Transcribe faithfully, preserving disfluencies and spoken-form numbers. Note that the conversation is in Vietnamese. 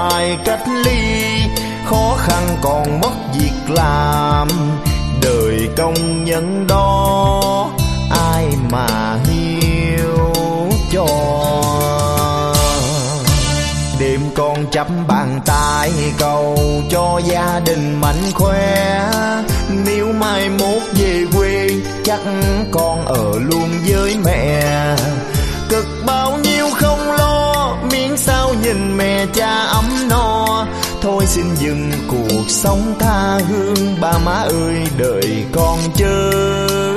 phải cách ly, khó khăn còn mất việc làm, đời công nhân đó ai mà hiếu cho. Đêm con chắp bàn tay cầu cho gia đình mạnh khỏe, nếu mai mốt về quê chắc con ở luôn với mẹ. Cực bao nhiêu không lo, miễn sao nhìn mẹ cha ấm no. Thôi xin dừng cuộc sống tha hương, ba má ơi đợi con chơi.